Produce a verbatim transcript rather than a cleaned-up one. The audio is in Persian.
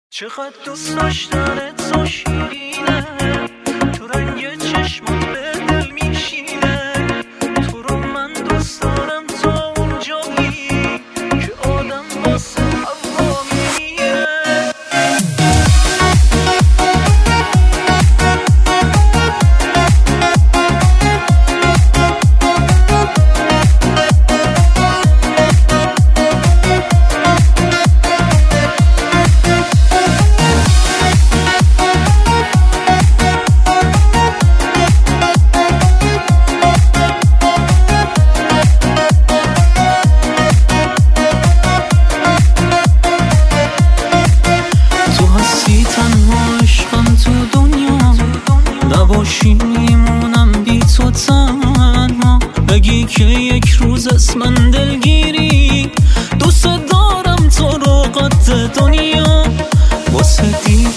چقدر دوست داشتنت تو شیرینه، تو رنگ چشمات به دل میشینه. تو رو من دوست دارم تا اون جایی که آدم واسه هوا میمیره. نباشی میمونم بی تو تنها، بگی که یک روز از من دلگیری. دوست دارم تو رو قد دنیا، واسه دی